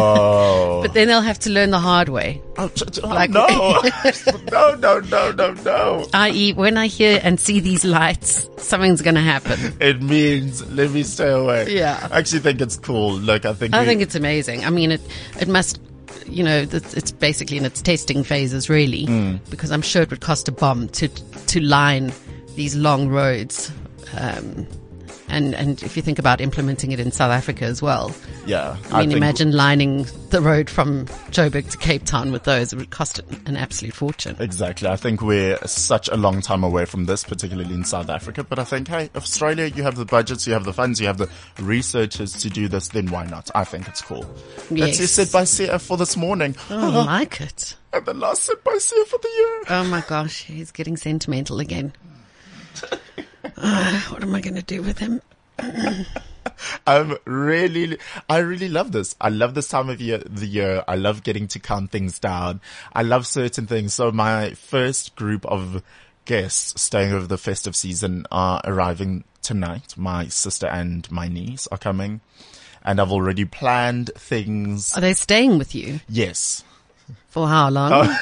Oh. but then they'll have to learn the hard way. Oh, ch- ch- oh, Like- no. no, no, no, no, no. that is, when I hear and see these lights, something's going to happen. It means let me stay away. Yeah. I actually think it's cool. Look, I think I we- think it's amazing. I mean, it, it must, you know, it's it's basically in its testing phases, really, Mm. because I'm sure it would cost a bomb to, to line these long roads. Um, And and if you think about implementing it in South Africa as well, Yeah. I mean, think- imagine lining the road from Joburg to Cape Town with those. It would cost an absolute fortune. Exactly. I think we're such a long time away from this, particularly in South Africa. But I think, hey, Australia, you have the budgets, you have the funds, you have the researchers to do this, then why not? I think it's cool. That's your Yes. sit by Sia for this morning. Oh, I like it. And the last sit by Sia for the year. Oh my gosh, he's getting sentimental again. Uh, what am I going to do with him? I'm really, I really love this. I love this time of year, the year. I love getting to count things down. I love certain things. So my first group of guests staying over the festive season are arriving tonight. My sister and my niece are coming, and I've already planned things. Are they staying with you? Yes. For how long? Oh.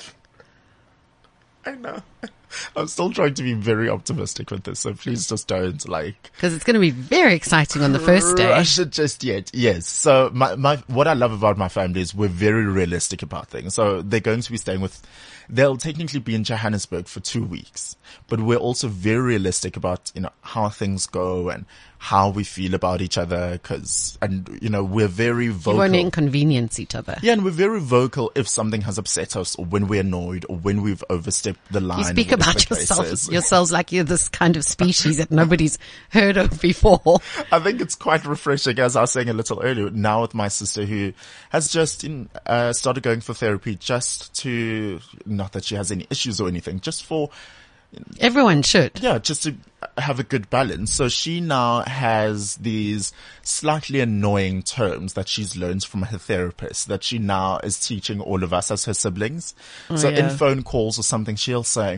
I know. I'm still trying to be very optimistic with this, so please just don't like Because it's going to be very exciting on the first day. rush it just yet. Yes. So my, my, what I love about my family is we're very realistic about things. So they're going to be staying with, they'll technically be in Johannesburg for two weeks, but we're also very realistic about, you know, how things go and how we feel about each other. Cause, and, you know, we're very You vocal. won't inconvenience each other. Yeah, and we're very vocal if something has upset us or when we're annoyed or when we've overstepped the line. You speak whatever about the case yourself, is. yourselves like you're this kind of species that nobody's heard of before. I think it's quite refreshing, as I was saying a little earlier, now with my sister who has just in, uh, started going for therapy just to, not that she has any issues or anything, just for, Everyone should. yeah, just to have a good balance. So she now has these slightly annoying terms that she's learned from her therapist that she now is teaching all of us as her siblings. so yeah. in phone calls or something, she'll say,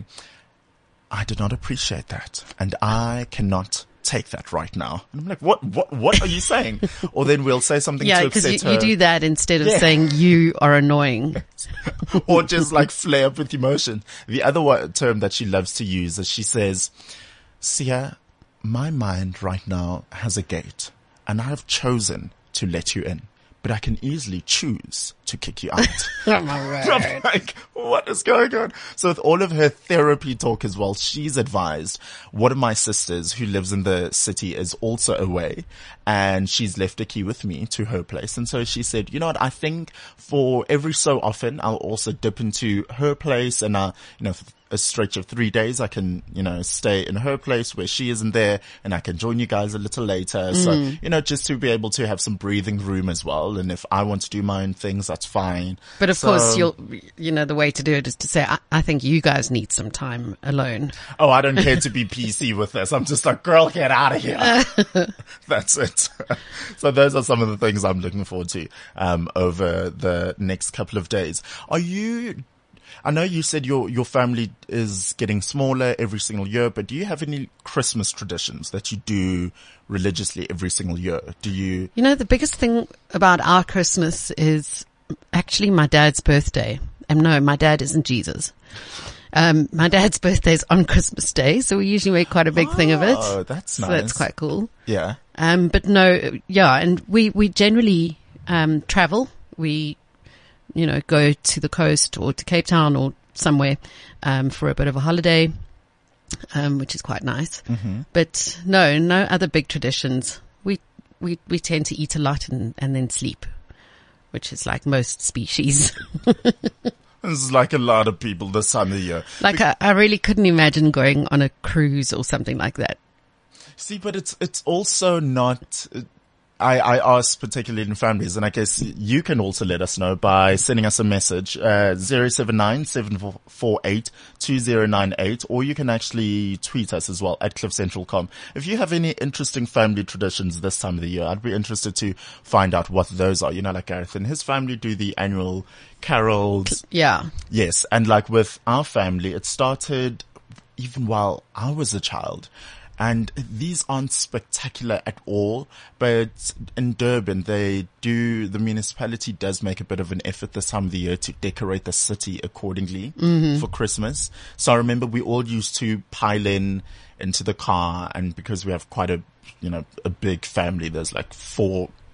I do not appreciate that. And I cannot take that right now. And I'm like, what, what, what are you saying? Or then we'll say something Yeah, to because upset you, her. you do that instead of Yeah. saying you are annoying. Or just like flare up with emotion. The other one, term that she loves to use is she says, Sia, my mind right now has a gate and I have chosen to let you in, but I can easily choose to kick you out. Oh my I'm like, what is going on? So with all of her therapy talk as well, she's advised one of my sisters who lives in the city is also away and she's left a key with me to her place. And so she said, you know what? I think for every so often, I'll also dip into her place and, uh, you know, for a stretch of three days, I can, you know, stay in her place where she isn't there and I can join you guys a little later. So, you know, just to be able to have some breathing room as well. And if I want to do my own things, that's fine. But of So- course, you'll, you know, the way to do it is to say, I, I think you guys need some time alone. Oh, I don't care to be P C with this. I'm just like, girl, get out of here. That's it. So those are some of the things I'm looking forward to, um, over the next couple of days. Are you, I know you said your, your family is getting smaller every single year, but do you have any Christmas traditions that you do religiously every single year? Do you? You know, the biggest thing about our Christmas is actually my dad's birthday. And no, my dad isn't Jesus. Um, my dad's birthday is on Christmas Day, so we usually make quite a big thing of it. Oh, that's So nice. that's quite cool. Yeah. Um, but no, yeah, and we, we generally, um, travel. We, you know, go to the coast or to Cape Town or somewhere, um, for a bit of a holiday, um, which is quite nice. Mm-hmm. But no, no other big traditions. We, we, we tend to eat a lot and, and then sleep, which is like most species. This is like a lot of people this time of the year. Like I, I really couldn't imagine going on a cruise or something like that. See, but it's, it's also not, I, I ask particularly in families, and I guess you can also let us know by sending us a message, uh, zero seven nine, seven four eight, two zero nine eight, or you can actually tweet us as well at cliff central dot com. If you have any interesting family traditions this time of the year, I'd be interested to find out what those are. You know, like Gareth and his family do the annual carols. Yeah. Yes. And like with our family, it started even while I was a child. And these aren't spectacular at all, but in Durban, they do, the municipality does make a bit of an effort this time of the year to decorate the city accordingly mm-hmm. for Christmas. So I remember we all used to pile in into the car, and because we have quite a, you know, a big family, there's like four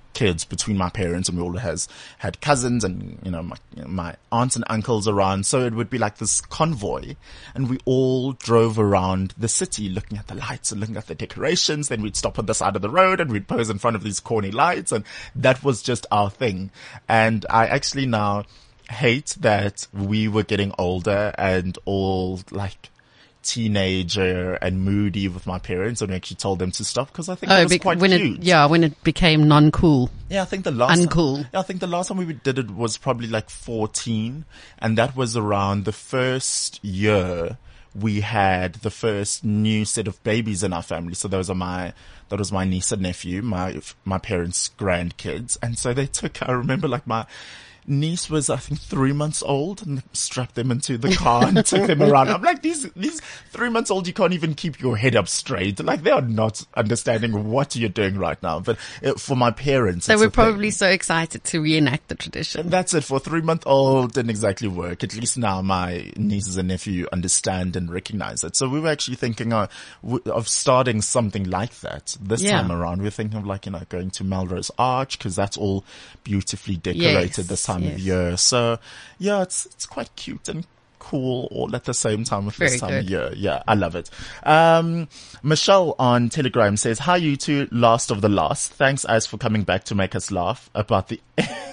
kids between my parents, and we all has had cousins and, you know, my, my aunts and uncles around. So it would be like this convoy, and we all drove around the city looking at the lights and looking at the decorations. Then we'd stop on the side of the road and we'd pose in front of these corny lights, and that was just our thing. And I actually now hate that we were getting older and all like teenager and moody with my parents, and we actually told them to stop, because I think Oh, that was be- quite when cute. it, yeah, when it became non-cool. Yeah, I think the last Uncool. Time, yeah, I think the last time we did it was probably like fourteen, and that was around the first year we had the first new set of babies in our family. So those are my that was my niece and nephew, my my parents' grandkids, and so they took. I remember like my niece was, I think, three months old, and strapped them into the car and took them around. I'm like, these, these three months old, you can't even keep your head up straight. Like, they are not understanding what you're doing right now. But uh, for my parents, They it's were a probably thing. so excited to reenact the tradition. That's it. For a three month old, didn't exactly work. At least now my nieces and nephew understand and recognize it. So we were actually thinking uh, w- of starting something like that this Yeah. time around. We're thinking of like, you know, going to Melrose Arch, because that's all beautifully decorated Yes, this time yes. of year. So yeah, it's, it's quite cute and cool all at the same time with Very this time good. of year. Yeah, I love it. Um, Michelle on Telegram says, hi you two, last of the last. Thanks as for coming back to make us laugh about the...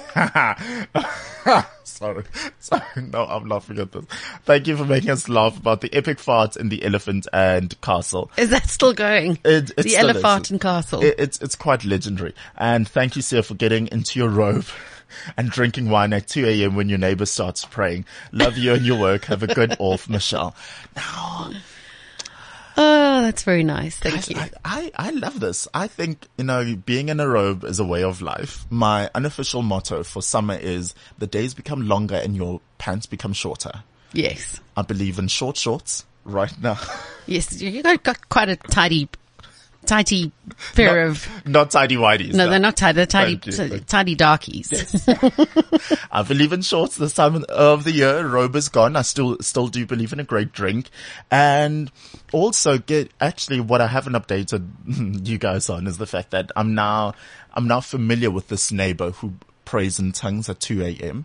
Sorry. Sorry. No, I'm laughing at this. Thank you for making us laugh about the epic fart in the Elephant and Castle. Is that still going? It, it the still Elephant is. and Castle. It, it's, it's quite legendary. And thank you, sir, for getting into your robe and drinking wine at two a.m. when your neighbor starts praying. Love you and your work. Have a good off, Michelle. Now, Oh, that's very nice. Thank Guys, you. I, I, I love this. I think, you know, being in a robe is a way of life. My unofficial motto for summer is the days become longer and your pants become shorter. Yes. I believe in short shorts right now. Yes. You got, got quite a tidy, tidy pair not, of, not tidy whities. no, they're not tidy, they're tidy, Thank you. t- tidy darkies. I believe in shorts this time of the year. Robe is gone. I still, still do believe in a great drink. And also get, actually what I haven't updated you guys on is the fact that I'm now, I'm now familiar with this neighbor who prays in tongues at two a.m.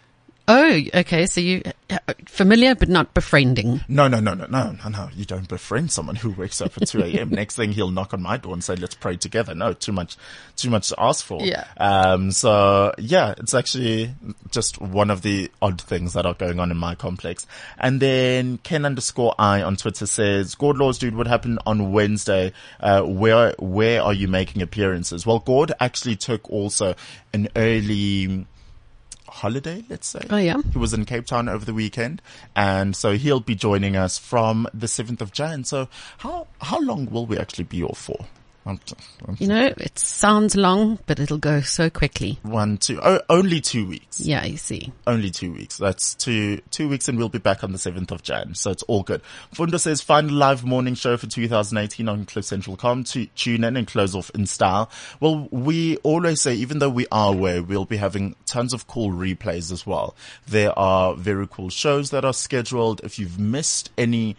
Oh, okay. So you uh, familiar but not befriending. No, no, no, no, no, no, no. You don't befriend someone who wakes up at two a.m. Next thing he'll knock on my door and say, let's pray together. No, too much, too much to ask for. Yeah. Um, so yeah, it's actually just one of the odd things that are going on in my complex. And then Ken underscore I on Twitter says, Gord Laws, dude, what happened on Wednesday? Uh, where, where are you making appearances? Well, Gord actually took also an early holiday, let's say. Oh, yeah. He was in Cape Town over the weekend, and so he'll be joining us from the seventh of January. So how how long will we actually be off for? I'm, I'm, You know, it sounds long, but it'll go so quickly. one, two, oh, only two weeks. Yeah, you see. Only two weeks. That's two, two weeks and we'll be back on the seventh of January. So it's all good. Fundo says, find a live morning show for two thousand eighteen on cliff central dot com to tune in and close off in style. Well, we always say, even though we are away, we'll be having tons of cool replays as well. There are very cool shows that are scheduled. If you've missed any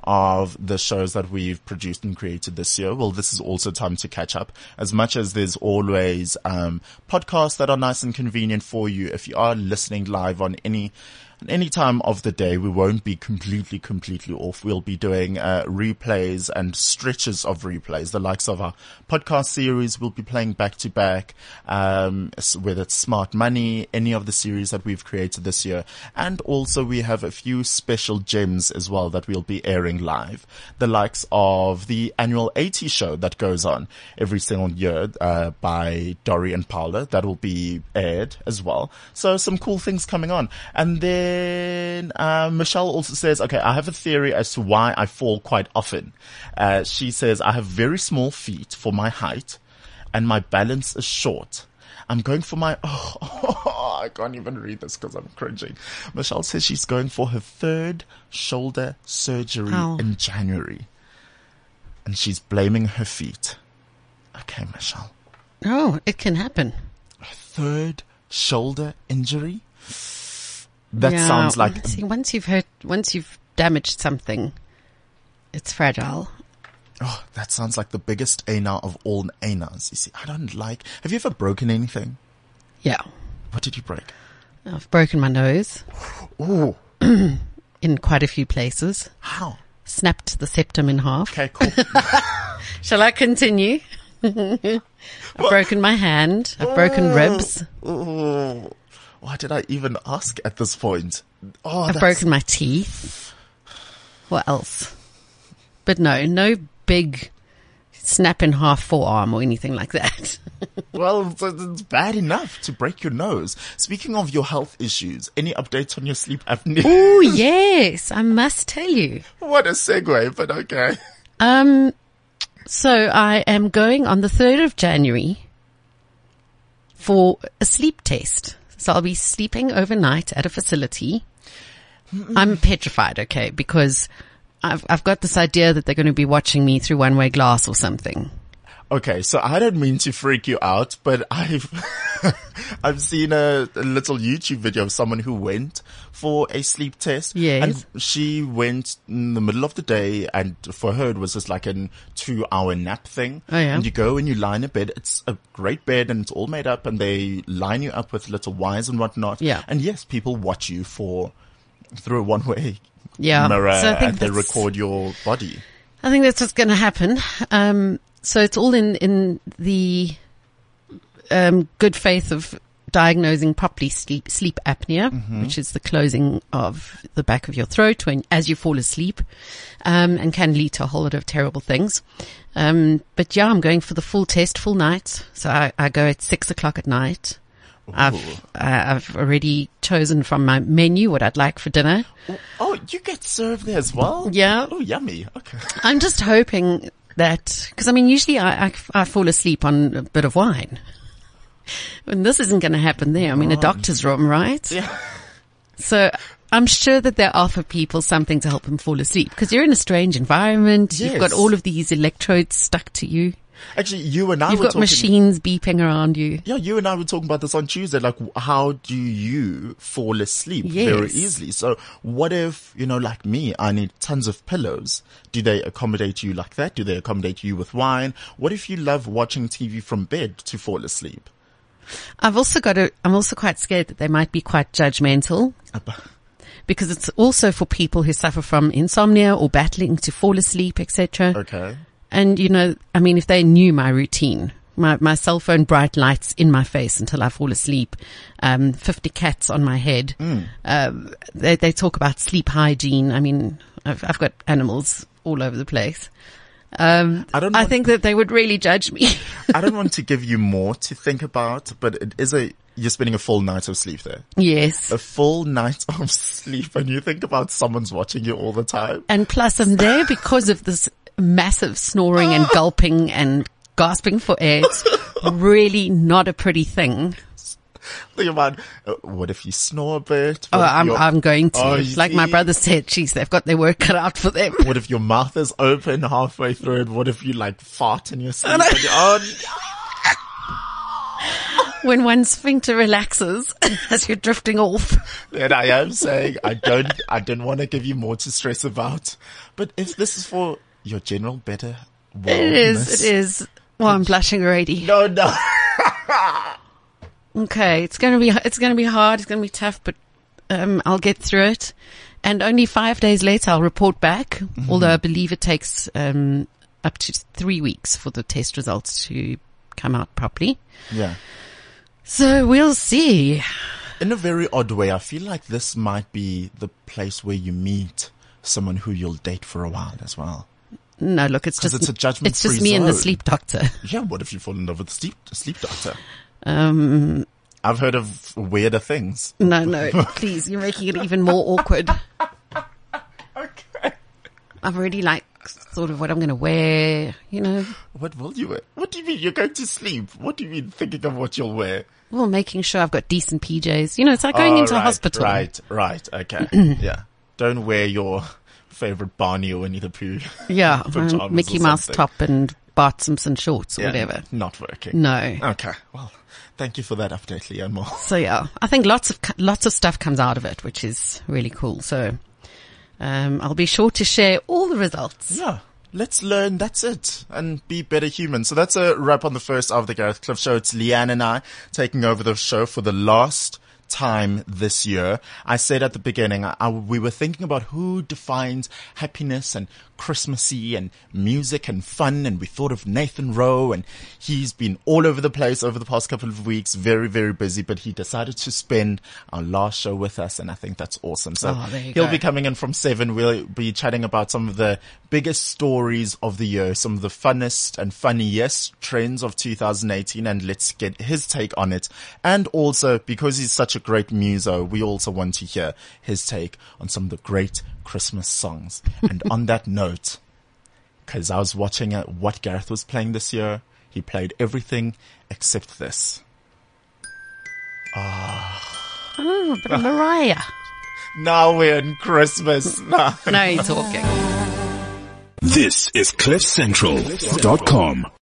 of the shows that we've produced and created this year, well, this is also time to catch up. As much as there's always um podcasts that are nice and convenient for you, if you are listening live on any At any time of the day, we won't be completely, completely off. We'll be doing uh, replays and stretches of replays, the likes of our podcast series. We'll be playing back to back, um, whether it's Smart Money, any of the series that we've created this year. And also we have a few special gems as well that we'll be airing live. The likes of the annual eighty show that goes on every single year, uh, by Dory and Paula. That will be aired as well. So some cool things coming on. And then Then uh, Michelle also says, okay, I have a theory as to why I fall quite often. Uh, she says, I have very small feet for my height and my balance is short. I'm going for my, oh, oh I can't even read this because I'm cringing. Michelle says she's going for her third shoulder surgery Ow. in January. And she's blaming her feet. Okay, Michelle. Oh, it can happen. Her third shoulder injury? That Yeah, sounds like see, once you've hurt, once you've damaged something, it's fragile. Oh, that sounds like the biggest ana of all anas. You see, I don't like, have you ever broken anything? Yeah. What did you break? I've broken my nose. Ooh. In quite a few places. How? Snapped the septum in half. Okay, cool. Shall I continue? I've broken my hand. I've broken ribs. Ooh. Why did I even ask at this point? Oh, I've that's... broken my teeth. What else? But no, no big snap in half forearm or anything like that. Well, it's, it's bad enough to break your nose. Speaking of your health issues, any updates on your sleep apnea? Oh, yes, I must tell you. What a segue, but okay. Um, so I am going on the third of January for a sleep test. So I'll be sleeping overnight at a facility. Mm-mm. I'm petrified, okay, because I've, I've got this idea that they're going to be watching me through one-way glass or something. Okay, so I don't mean to freak you out, but I've I've seen a, a little YouTube video of someone who went for a sleep test. Yes. And she went in the middle of the day, and for her it was just like a two-hour nap thing. Oh, yeah. And you go and you lie in a bed. It's a great bed, and it's all made up, and they line you up with little wires and whatnot. Yeah. And yes, people watch you for through a one-way Yeah. mirror, So I think and they that's- record your body. I think that's what's going to happen. Um, so it's all in, in the, um, good faith of diagnosing properly sleep, sleep apnea, Mm-hmm. which is the closing of the back of your throat when, as you fall asleep, um, and can lead to a whole lot of terrible things. Um, but yeah, I'm going for the full test, full night. So I, I go at six o'clock at night. I've, uh, I've already chosen from my menu what I'd like for dinner. Oh, you get served there as well? Yeah. Oh, yummy. Okay. I'm just hoping that, because I mean, usually I, I, I fall asleep on a bit of wine. And this isn't going to happen there. I mean, a doctor's room, right? Yeah. So I'm sure that they offer people something to help them fall asleep because you're in a strange environment. Yes. You've got all of these electrodes stuck to you. Actually, you and I You've were got talking. machines beeping around you. Yeah, you and I were talking about this on Tuesday. Like, how do you fall asleep Yes. very easily? So, what if, you know, like me, I need tons of pillows? Do they accommodate you like that? Do they accommodate you with wine? What if you love watching T V from bed to fall asleep? I've also got to, I'm also quite scared that they might be quite judgmental because it's also for people who suffer from insomnia or battling to fall asleep, et cetera. Okay. And, you know, I mean, if they knew my routine, my, my cell phone bright lights in my face until I fall asleep, um, fifty cats on my head. Mm. Um, they, they talk about sleep hygiene. I mean, I've, I've got animals all over the place. Um, I don't I want- think that they would really judge me. I don't want to give you more to think about, but it is a, you're spending a full night of sleep there. Yes. A full night of sleep, and you think about someone's watching you all the time. And plus I'm there because of this massive snoring and gulping and gasping for air. It's really not a pretty thing. Think about, uh, what if you snore a bit? Oh, What if I'm, your- I'm going to. Oh, you like my see? brother said, geez, they've got their work cut out for them. What if your mouth is open halfway through it? What if you like fart in your sleep? And you, oh, When one sphincter relaxes as you're drifting off. and I am saying I don't, I don't want to give you more to stress about. But if this is for your general better wellness. It is, it is. Well, I'm blushing already. No, no. Okay, it's gonna be, it's gonna be hard, it's gonna be tough, but, um, I'll get through it. And only five days later I'll report back, Mm-hmm. although I believe it takes, um, up to three weeks for the test results to come out properly. Yeah. So we'll see. In a very odd way, I feel like this might be the place where you meet someone who you'll date for a while as well. No, look, it's 'Cause just, it's a judgment-free it's just me and the zone. sleep doctor. Yeah, what if you fall in love with the sleep, sleep doctor? Um, I've heard of weirder things. no, no, please, you're making it even more awkward. Okay. I've already like sort of what I'm going to wear, you know, What will you wear? What do you mean? You're going to sleep. What do you mean thinking of what you'll wear? well, making sure I've got decent P Js. You know, it's like going Oh, into right, a hospital. Right, right, okay. Yeah. Don't wear your favorite Barney or Winnie the Pooh. Yeah, pajamas um, or Mickey Mouse something. top and Bart Simpson shorts or Yeah, whatever. Not working. No. Okay. Well, thank you for that update, Leanne Moore. So yeah, I think lots of, lots of stuff comes out of it, which is really cool. So, um, I'll be sure to share all the results. Yeah. let's learn. That's it. And be better humans. So that's a wrap on the first of the Gareth Cliff Show. It's Leanne and I taking over the show for the last time this year. I said at the beginning, I, I, we were thinking about who defines happiness and Christmassy and music and fun, and we thought of Nathan Rowe, and he's been all over the place over the past couple of weeks, very, very busy, but he decided to spend our last show with us, and I think that's awesome. So oh, he'll go. be coming in from seven. We'll be chatting about some of the biggest stories of the year, some of the funnest and funniest trends of two thousand eighteen, and let's get his take on it. And also, because he's such a great muso, we also want to hear his take on some of the great Christmas songs. And on that note, because I was watching uh, what Gareth was playing this year, he played everything except this. Ah, oh. oh, but Mariah. Now we're in Christmas. Now you're talking. This is cliff central dot com.